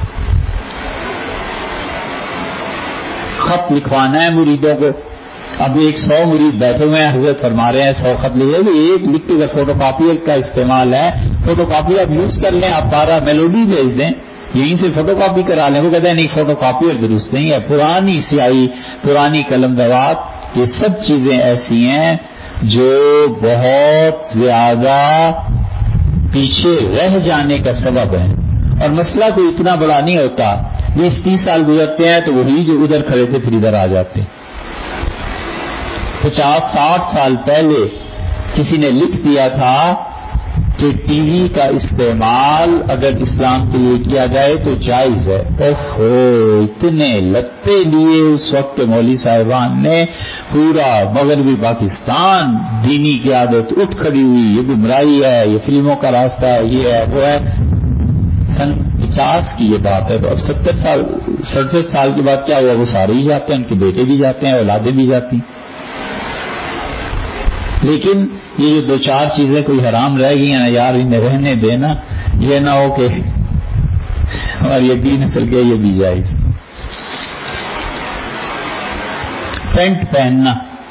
خط لکھوانا ہے مریدوں کو، اب ایک سو مرید بیٹھے ہوئے ہیں، حضرت فرما رہے ہیں سو خط لکھ رہے ہیں، ایک لکھ کے فوٹو کاپی کا استعمال ہے، فوٹو کاپی آپ یوز کر لیں، آپ پارا میلوڈی بھیج دیں، یہیں سے فوٹو کاپی کرا لیں. وہ کہتے ہیں نہیں فوٹو کاپی اور درست نہیں ہے، پرانی سیاہی، پرانی قلم دوات، یہ سب چیزیں ایسی ہیں جو بہت زیادہ پیچھے رہ جانے کا سبب ہے. اور مسئلہ کوئی اتنا بڑا نہیں ہوتا، بیس تیس سال گزرتے ہیں تو وہی جو ادھر کھڑے تھے پھر ادھر آ جاتے ہیں. پچاس ساٹھ سال پہلے کسی نے لکھ دیا تھا کہ ٹی وی کا استعمال اگر اسلام کے لیے کیا جائے تو جائز ہے. اوہو، اتنے لتے لیے اس وقت کے مولوی صاحبان نے، پورا مغربی پاکستان دینی کی عادت اٹھ کھڑی ہوئی، یہ گمراہی ہے، یہ فلموں کا راستہ ہے، یہ ہے وہ ہے. سن پچاس کی یہ بات ہے، تو اب ستر سال سڑسٹھ سال کے بعد کیا ہوا؟ وہ سارے ہی جاتے ہیں، ان کے بیٹے بھی جاتے ہیں، اولادیں بھی جاتی ہیں. لیکن یہ جو دو چار چیزیں کوئی حرام رہ گئی ہیں نا یار، انہیں رہنے دینا، یہ نہ ہو کہ ہماری اگلی نسل کے یہ بھی جائز. پینٹ پہننا،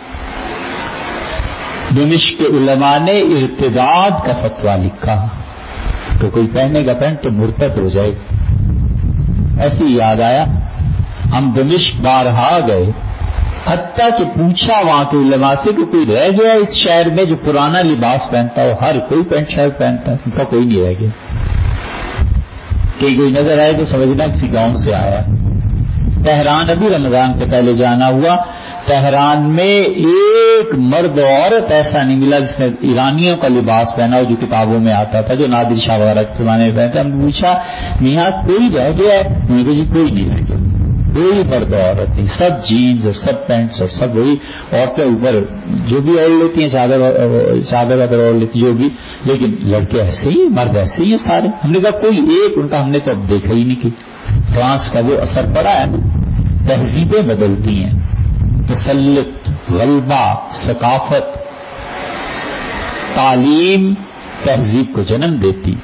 دمشق کے علماء نے ارتداد کا فتویٰ لکھا تو کوئی پہنے گا پینٹ تو مرتد ہو جائے گا. ایسے ہی یاد آیا، ہم دمشق بارہا گئے، حتیٰ کہ پوچھا وہاں کے علماء سے کہ کوئی رہ گیا اس شہر میں جو پرانا لباس پہنتا ہو، ہر کوئی پینٹ شرٹ پہنتا ہے، ان کا کوئی نہیں رہ گیا. کہ کوئی نظر آئے تو سمجھنا کسی گاؤں سے آیا. تہران ابھی رمضان سے پہلے جانا ہوا، تہران میں ایک مرد اور عورت ایسا نہیں ملا جس نے ایرانیوں کا لباس پہنا ہو جو کتابوں میں آتا تھا، جو نادر شاہ وغیرہ کے زمانے میں پہنتے. ہم نے پوچھا میاں کوئی رہ گیا ہے؟ انہوں نے کہا جی کوئی نہیں رہ گیا، کوئی مرد عورت نہیں، سب جینز اور سب پینٹس اور سب وہی. عورتیں اوپر جو بھی اوڑھ لیتی ہیں، چادر چادر وادر اوڑھ لیتی جو بھی، لیکن لڑکے ایسے ہی، مرد ایسے ہی سارے. ہم نے کہا کوئی ایک، ان کا ہم نے تو اب دیکھا ہی نہیں. کی فرانس کا وہ اثر پڑا ہے، تہذیبیں بدلتی ہیں، تسلط، غلبہ، ثقافت، تعلیم تہذیب کو جنم دیتی.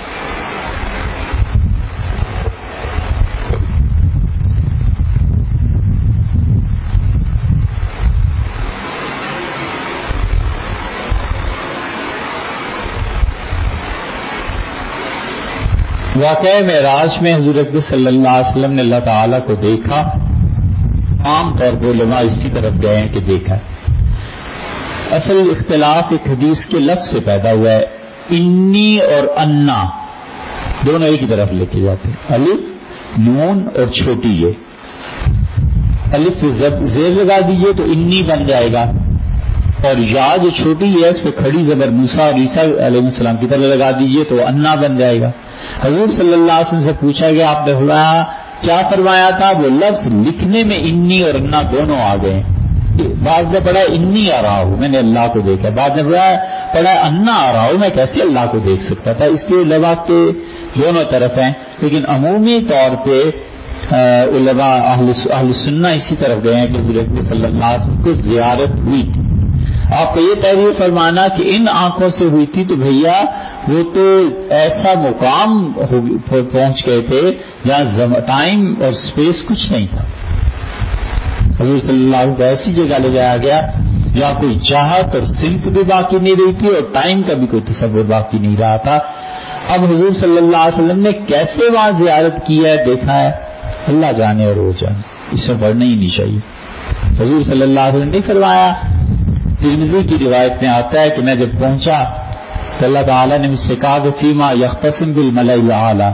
واقعہ معراج میں حضور اکرم صلی اللہ علیہ وسلم نے اللہ تعالیٰ کو دیکھا. عام طور پر علماء اسی طرف گئے ہیں کہ دیکھا. اصل اختلاف ایک حدیث کے لفظ سے پیدا ہوا ہے. انی اور انا دونوں ایک ہی طرف لے کے جاتے ہیں. الف نون اور چھوٹی یہ الف زیر لگا دیجئے تو انی بن جائے گا، اور یا جو چھوٹی ہے اس پہ کھڑی زبر موسیٰ اور عیسیٰ علیہ السلام کی طرح لگا دیجئے تو انا بن جائے گا. حضور صلی اللہ علیہ وسلم سے پوچھا گیا آپ نے فرمایا کیا فرمایا تھا؟ وہ لفظ لکھنے میں انی اور انا دونوں آ گئے. بعد نے پڑھا انی آ رہا ہوں میں نے اللہ کو دیکھا، بعد نے پڑھا پڑھا انا آ رہا ہوں میں کیسے اللہ کو دیکھ سکتا تھا. اس لیے علماء کے دونوں طرف ہیں، لیکن عمومی طور پہ علماء اہل سنہ اسی طرف گئے ہیں کہ حضور صلی اللہ علیہ وسلم کو زیارت ہوئی. آپ کو یہ تحریر فرمانا کہ ان آنکھوں سے ہوئی تھی تو بھیا وہ تو ایسا مقام پہنچ گئے تھے جہاں ٹائم اور سپیس کچھ نہیں تھا. حضور صلی اللہ علیہ وسلم کو ایسی جگہ لے جایا گیا جہاں کوئی چاہت اور سمت بھی باقی نہیں رہی تھی اور ٹائم کا بھی کوئی تصور باقی نہیں رہا تھا. اب حضور صلی اللہ علیہ وسلم نے کیسے وہاں زیارت کی ہے، دیکھا ہے، اللہ جانے اور وہ جانے، اس سے پڑھنا ہی نہیں چاہیے. حضور صلی اللہ علیہ وسلم نے فرمایا، ترمذی کی روایت میں آتا ہے کہ میں جب پہنچا تو اللہ تعالیٰ نے مجھ سے کہا کہ فیما یختصم بالملأ الاعلی،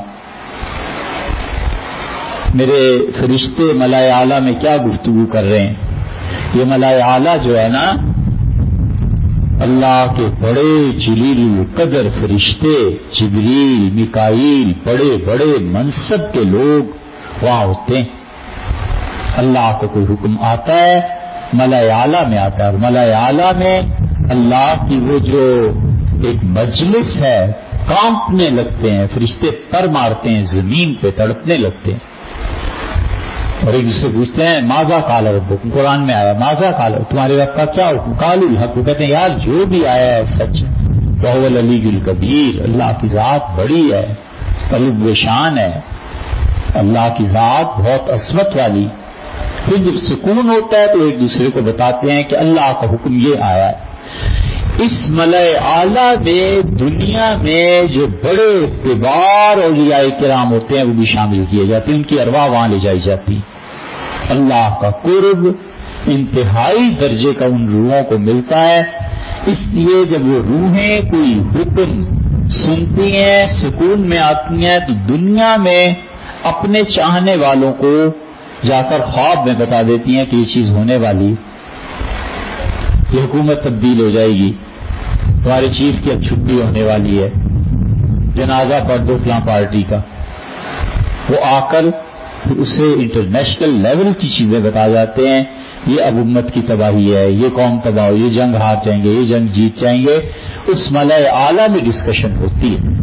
میرے فرشتے ملائے اعلیٰ میں کیا گفتگو کر رہے ہیں. یہ ملائے اعلیٰ جو ہے نا اللہ کے بڑے جلیل القدر فرشتے، جبریل، میکائیل، بڑے بڑے منصب کے لوگ وہاں ہوتے ہیں. اللہ کو کوئی حکم آتا ہے ملائے اعلیٰ میں آتا ہے، اور ملائے اعلیٰ میں اللہ کی وہ جو ایک مجلس ہے کانپنے لگتے ہیں، فرشتے پر مارتے ہیں، زمین پہ تڑپنے لگتے ہیں، اور ایک دوسرے پوچھتے ہیں ماذا قال ربکم، قرآن میں آیا ماذا قال، تمہارے رب کا کیا حکم، قالوا الحق، وہ کہتے ہیں یار جو بھی آیا ہے سچ، وہو العلی الکبیر، اللہ کی ذات بڑی ہے، علو شان ہے، اللہ کی ذات بہت عظمت والی۔ پھر جب سکون ہوتا ہے تو ایک دوسرے کو بتاتے ہیں کہ اللہ کا حکم یہ آیا ہے۔ اس ملأ اعلیٰ میں دنیا میں جو بڑے کبار اولیاء کرام ہوتے ہیں وہ بھی شامل کیے جاتے ہیں، ان کی ارواح وہاں لے جائی جاتی۔ اللہ کا قرب انتہائی درجے کا ان روحوں کو ملتا ہے، اس لیے جب وہ روحیں کوئی حکم سنتی ہیں، سکون میں آتی ہیں، تو دنیا میں اپنے چاہنے والوں کو جا کر خواب میں بتا دیتی ہیں کہ یہ چیز ہونے والی، یہ حکومت تبدیل ہو جائے گی، تمہارے چیف کی اب چھٹی ہونے والی ہے، جنازہ پڑھ دو فلاں پارٹی کا۔ وہ آ کر اسے انٹرنیشنل لیول کی چیزیں بتا جاتے ہیں، یہ اب امت کی تباہی ہے، یہ قوم تباہ ہو، یہ جنگ ہار جائیں گے، یہ جنگ جیت جائیں گے۔ اس ملأ اعلیٰ میں ڈسکشن ہوتی ہے۔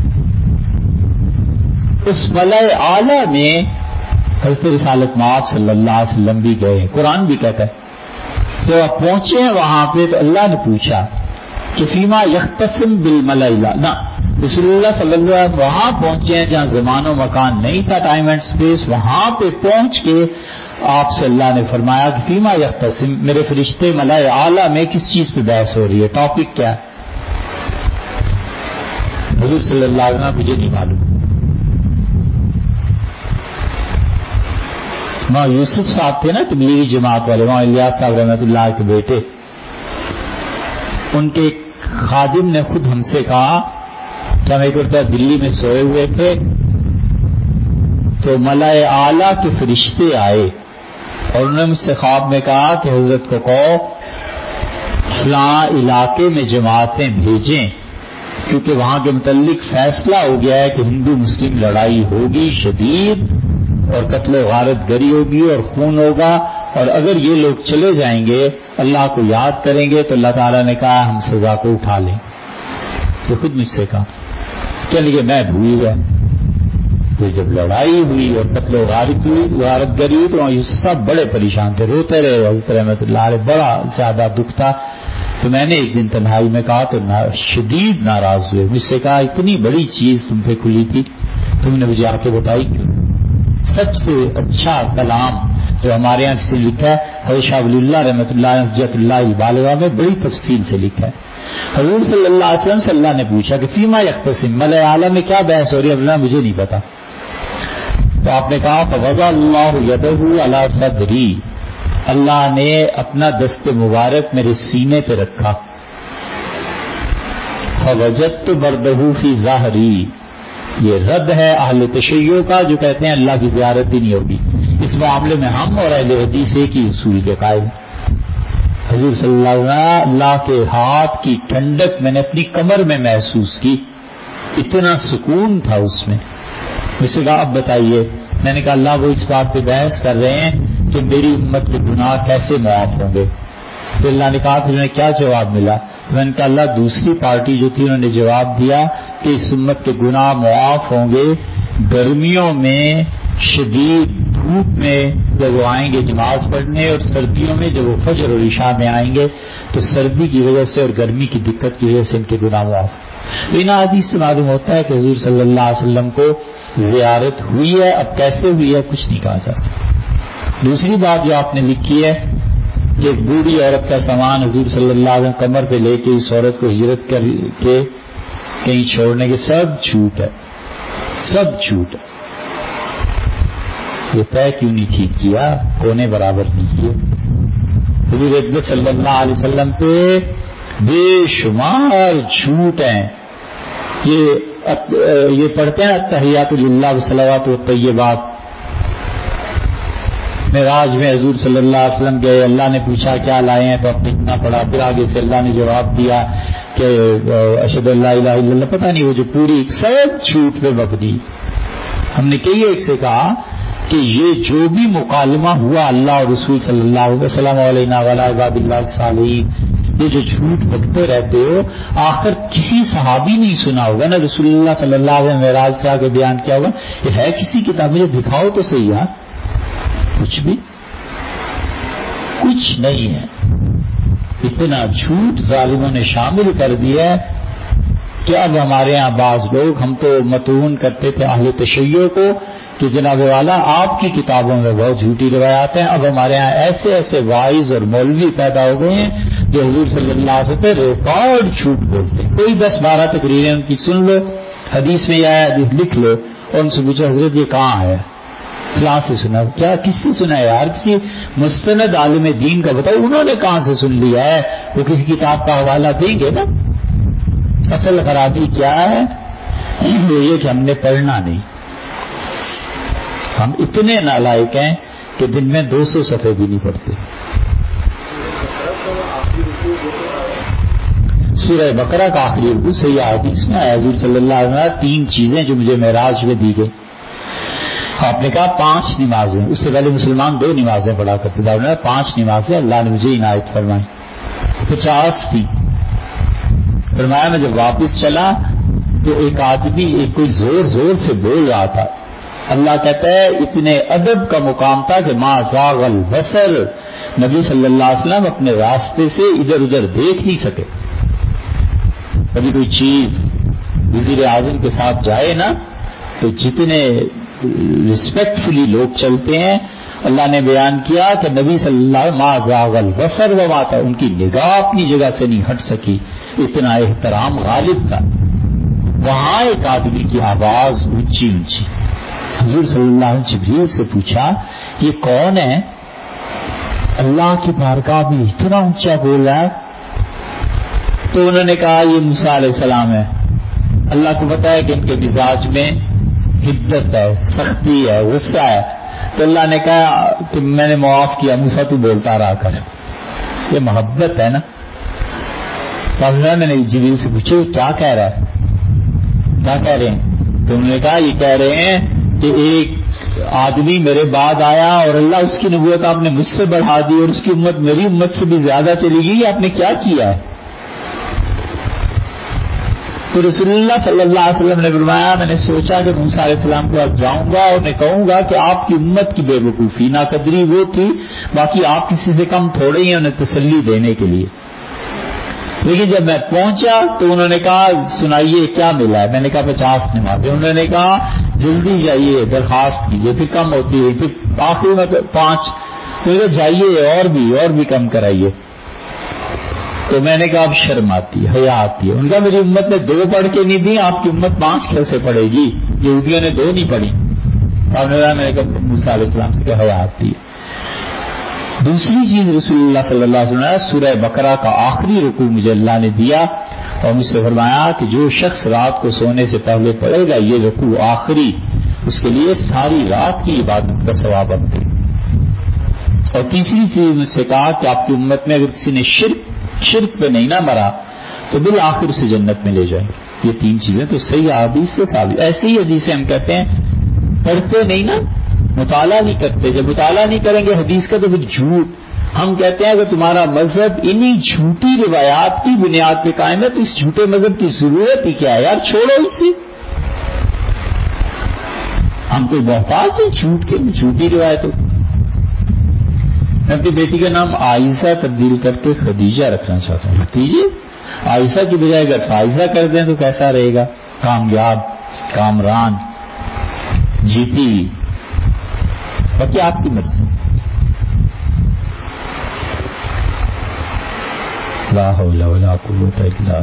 اس ملأ اعلیٰ میں حضرت رسالت مآب صلی اللہ علیہ وسلم بھی گئے، قرآن بھی کہتا ہے۔ جب آپ پہنچے ہیں وہاں پہ تو اللہ نے پوچھا کہ فیما یختصم بالملأ الاعلیٰ، رسول اللہ صلی اللہ علیہ وسلم وہاں پہنچے ہیں جہاں زمان و مکان نہیں تھا، ٹائم اینڈ اسپیس، وہاں پہ پہنچ کے آپ سے اللہ نے فرمایا کہ فیما یختصم، میرے فرشتے ملأ اعلیٰ میں کس چیز پہ بحث ہو رہی ہے، ٹاپک کیا ہے؟ حضور صلی اللہ علیہ وسلم مجھے نہیں معلوم۔ وہاں یوسف صاحب تھے نا تبلیغی جماعت والے، وہاں الیاس صاحب رحمۃ اللہ کے بیٹے، ان کے خادم نے خود ہم سے کہا کہ ہم ایک مرتبہ دلی میں سوئے ہوئے تھے تو ملأ اعلیٰ کے فرشتے آئے اور انہوں نے مجھ سے خواب میں کہا کہ حضرت کو کہو فلاں علاقے میں جماعتیں بھیجیں، کیونکہ وہاں کے متعلق فیصلہ ہو گیا ہے کہ ہندو مسلم لڑائی ہوگی شدید اور قتل و غارت گری ہوگی اور خون ہوگا، اور اگر یہ لوگ چلے جائیں گے اللہ کو یاد کریں گے تو اللہ تعالیٰ نے کہا ہم سزا کو اٹھا لیں۔ یہ خود مجھ سے کہا، چلیے میں بھول گیا۔ پھر جب لڑائی ہوئی اور قتل و غارت ہوئی، غارت گری ہوئی، تو یوسف صاحب بڑے پریشان تھے، روتے رہے حضرت رحمۃ اللہ علیہ، بڑا زیادہ دکھ تھا۔ تو میں نے ایک دن تنہائی میں کہا تو شدید ناراض ہوئے، مجھ سے کہا اتنی بڑی چیز تم پہ کھلی تھی، تم نے مجھے آ کے بتائی کیوں؟ سب سے اچھا کلام جو ہمارے یہاں سے لکھا ہے حضرت شاہ ولی اللہ رحمۃ اللہ حجت اللہ البالغہ میں بڑی تفصیل سے لکھا ہے۔ حضور صلی اللہ علیہ وسلم سے اللہ نے پوچھا کہ فیما یختصم، ملأ اعلیٰ میں کیا بحث ہو رہی ہے؟ اللہ مجھے نہیں پتا۔ تو آپ نے کہا فوضع اللہ یدہ علی صدری، اللہ نے اپنا دست مبارک میرے سینے پہ رکھا، فوجدت بردہ فی ظہری، یہ رد ہے اہل تشیع کا جو کہتے ہیں اللہ کی زیارت ہی نہیں ہوگی۔ اس معاملے میں ہم اور اہل حدیث ایک ہی اصول کے قائل ہیں۔ حضور صلی اللہ علیہ وسلم اللہ کے ہاتھ کی ٹھنڈک میں نے اپنی کمر میں محسوس کی، اتنا سکون تھا اس میں۔ مجھ سے کہا اب بتائیے، میں نے کہا اللہ وہ اس بات پہ بحث کر رہے ہیں کہ میری امت کے گناہ کیسے معاف ہوں گے۔ پھر اللہ نے کہا پھر انہیں کیا جواب ملا؟ تو میں نے کہا اللہ دوسری پارٹی جو تھی انہوں نے جواب دیا کہ اس امت کے گناہ معاف ہوں گے گرمیوں میں، شدید دھوپ میں جب وہ آئیں گے نماز پڑھنے، اور سردیوں میں جب وہ فجر اور عشاء میں آئیں گے تو سردی کی وجہ سے اور گرمی کی دقت کی وجہ سے ان کے گناہ معاف۔ تو ان حدیث سے معلوم ہوتا ہے کہ حضور صلی اللہ علیہ وسلم کو زیارت ہوئی ہے، اب کیسے ہوئی ہے کچھ نہیں کہا جا سکتا۔ دوسری بات جو آپ نے لکھی ہے کہ ایک بوڑھی عورت کا سامان حضور صلی اللہ علیہ وسلم کمر پہ لے کے اس عورت کو ہجرت کر کے کہیں چھوڑنے کے، سب جھوٹ ہے، سب جھوٹ ہے۔ یہ طے کیوں نہیں ٹھیک کیا، کونے برابر نہیں کیے؟ حضور اکبر صلی اللہ علیہ وسلم پہ بے شمار جھوٹ ہیں۔ یہ یہ پڑھتے ہیں تحیات للہ والصلوات والطیبات، معراج میں حضور صلی اللہ علیہ وسلم گئے، اللہ نے پوچھا کیا لائے ہیں تو آپ نے اتنا پڑھا، پھر آگے سے اللہ نے جواب دیا کہ اشہد ان لا الہ الا اللہ، پتہ نہیں وہ جو پوری سب جھوٹ پہ مبنی۔ ہم نے کئی ایک سے کہا کہ یہ جو بھی مکالمہ ہوا اللہ اور رسول صلی اللہ علیہ وسلم علینا وعلی عباد اللہ الصالحین، یہ جو جھوٹ بکتے رہتے ہو، آخر کسی صحابی نہیں سنا ہوگا نا رسول اللہ صلی اللہ علیہ وسلم معراج سے آگے بیان کیا ہوگا، یہ ہے کسی کتاب میں، دکھاؤ تو صحیح یار، کچھ بھی کچھ نہیں ہے۔ اتنا جھوٹ ظالموں نے شامل کر دیا ہے کہ اب ہمارے یہاں بعض لوگ، ہم تو متون کرتے تھے اہل تشیع کو کہ جناب والا آپ کی کتابوں میں بہت جھوٹی روایات ہیں، اب ہمارے ہاں ایسے ایسے وائز اور مولوی پیدا ہو گئے ہیں جو حضور صلی اللہ علیہ وسلم پہ ریکارڈ جھوٹ بولتے ہیں۔ کوئی دس بارہ تقریریں ان کی سن لو، حدیث میں یہ آیا حدیث لکھ لو اور ان سے پوچھو حضرت یہ کہاں ہے، فلاں سے سنا، کیا کس نے سنا ہے یار، کسی مستند عالم دین کا بتاؤ انہوں نے کہاں سے سن لیا ہے، وہ کسی کتاب کا حوالہ دیں گے نا۔ اصل خرابی کیا ہے، یہ کہ ہم نے پڑھنا نہیں، ہم اتنے نالائق ہیں کہ دن میں دو سو صفحے بھی نہیں پڑھتے۔ سورہ بقرہ کا آخری رکوع صحیح حدیث میں آیا، حضور صلی اللہ علیہ وسلم تین چیزیں جو مجھے معراج میں دی گئی، آپ نے کہا پانچ نمازیں، اس سے پہلے مسلمان دو نمازیں پڑھا کرتے تھے، پانچ نمازیں اللہ نے مجھے عنایت فرمائی، پچاس تھی۔ فرمایا میں جب واپس چلا تو ایک آدمی ایک کوئی زور زور سے بول رہا تھا، اللہ کہتا ہے اتنے ادب کا مقام تھا کہ ما زاغ البصر، نبی صلی اللہ علیہ وسلم اپنے راستے سے ادھر ادھر دیکھ نہیں سکے۔ کبھی کوئی چیز وزیر اعظم کے ساتھ جائے نا تو جتنے ریسپیکٹفلی لوگ چلتے ہیں، اللہ نے بیان کیا کہ نبی صلی اللہ علیہ وسلم ما زاغ البصر وما طغى، ان کی نگاہ اپنی جگہ سے نہیں ہٹ سکی، اتنا احترام غالب تھا۔ وہاں ایک آدمی کی آواز اونچی اونچی، حضور صلی اللہ علیہ وسلم جبریل سے پوچھا یہ کون ہے، اللہ کی بارگاہ میں اتنا اونچا بول رہا ہے؟ تو انہوں نے کہا یہ موسیٰ علیہ السلام ہے، اللہ کو پتا ہے کہ ان کے مزاج میں حدت ہے، سختی ہے، غصہ ہے، تو اللہ نے کہا کہ میں نے معاف کیا، موسیٰ تو بولتا رہا کر، یہ محبت ہے نا۔ تو میں نے جبریل سے پوچھا کیا کہہ رہا ہے، کیا کہہ رہے ہیں؟ تو انہوں نے کہا یہ کہہ رہے ہیں کہ ایک آدمی میرے بعد آیا اور اللہ اس کی نبوت آپ نے مجھ سے بڑھا دی اور اس کی امت میری امت سے بھی زیادہ چلی گئی، آپ نے کیا کیا ہے؟ تو رسول اللہ صلی اللہ علیہ وسلم نے فرمایا میں نے سوچا کہ موسیٰ علیہ السلام کے پاس جاؤں گا اور میں کہوں گا کہ آپ کی امت کی بے وقوفی ناقدری وہ تھی، باقی آپ کسی سے کم تھوڑے ہی، انہیں تسلی دینے کے لیے۔ لیکن جب میں پہنچا تو انہوں نے کہا سنائیے کیا ملا ہے، میں نے کہا پچاس نمازیں، انہوں نے کہا جلدی جائیے درخواست کیجیے، پھر کم ہوتی ہے، پھر آخری میں پانچ، تو جائیے اور بھی اور بھی کم کرائیے۔ تو میں نے کہا اب شرم آتی ہے، حیا آتی ہے۔ ان کا میری امت نے دو پڑھ کے نہیں دی، آپ کی امت پانچ کیسے پڑھے گی، یہودیوں نے دو نہیں پڑھی۔ آپ نے کہا میں نے کہا موسیٰ علیہ السلام سے کہ حیا آتی ہے۔ دوسری چیز رسول اللہ صلی اللہ علیہ وسلم نے سورہ بقرہ کا آخری رکوع مجھے اللہ نے دیا اور مجھ سے فرمایا کہ جو شخص رات کو سونے سے پہلے پڑھے گا یہ رکوع آخری، اس کے لیے ساری رات کی عبادت کا ثواب بنتے۔ اور تیسری چیز مجھ سے کہا کہ آپ کی امت میں اگر کسی نے شرک شرک پہ نہیں نہ مرا تو بالآخر اسے جنت میں لے جائیں۔ یہ تین چیزیں تو صحیح حدیث سے ثابت۔ ایسی ہی حدیثیں ہم کہتے ہیں پڑھتے نہیں نا، مطالعہ نہیں کرتے، جب مطالعہ نہیں کریں گے حدیث کا تو پھر جھوٹ۔ ہم کہتے ہیں کہ تمہارا مذہب انہی جھوٹی روایات کی بنیاد پہ قائم ہے، تو اس جھوٹے مذہب کی ضرورت ہی کیا ہے یار، چھوڑو اسے۔ ہم کوئی محتاج ہیں جھوٹ کے، جھوٹی روایتوں۔ میں اپنی بیٹی کا نام عائشہ تبدیل کر کے خدیجہ رکھنا چاہتا ہوں، کیجیے، عائشہ کی بجائے اگر فائزہ کر دیں تو کیسا رہے گا، کامیاب، کامران، جیتی ہوئی۔ باقی آپ کی مرضی۔ لا حول ولا قوت الا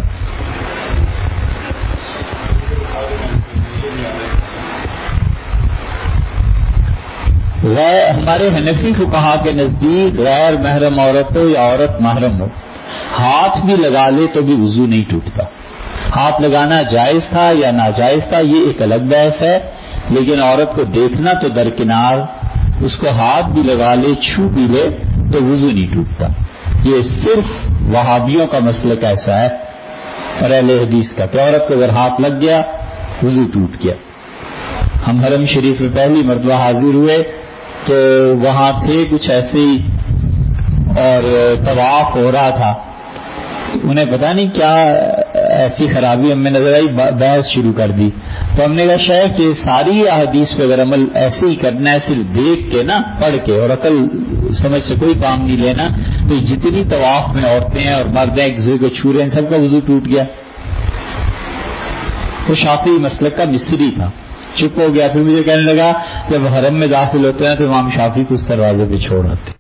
غیر ہمارے حنفی فقہا کے نزدیک غیر محرم عورت ہو یا عورت محرم ہو، ہاتھ بھی لگا لے تو بھی وضو نہیں ٹوٹتا۔ ہاتھ لگانا جائز تھا یا ناجائز تھا یہ ایک الگ بحث ہے، لیکن عورت کو دیکھنا تو درکنار، اس کو ہاتھ بھی لگا لے چھو بھی لے تو وضو نہیں ٹوٹتا۔ یہ صرف وہابیوں کا مسلک ایسا ہے اور اہل حدیث کا کہ عورت کو اگر ہاتھ لگ گیا وضو ٹوٹ گیا۔ ہم حرم شریف میں پہلی مرتبہ حاضر ہوئے تو وہاں تھے کچھ ایسے ہی اور طواف ہو رہا تھا انہیں پتا نہیں کیا ایسی خرابی ہمیں نظر آئی، بحث شروع کر دی. تو ہم نے کہا شیخ یہ ساری احادیث پہ اگر عمل ایسے ہی کرنا ہے، صرف دیکھ کے نا، پڑھ کے اور عقل سمجھ سے کوئی کام نہیں لینا، تو جتنی طواف میں عورتیں ہیں اور مرد ہیں ایک دوسرے کو چھو رہے ہیں، سب کا وضو ٹوٹ گیا. وہ شافعی مسلک کا مصری تھا، چپ ہو گیا. پھر مجھے کہنے لگا جب حرم میں داخل ہوتے ہیں تو امام شافعی کو اس دروازے پہ چھوڑ آتے.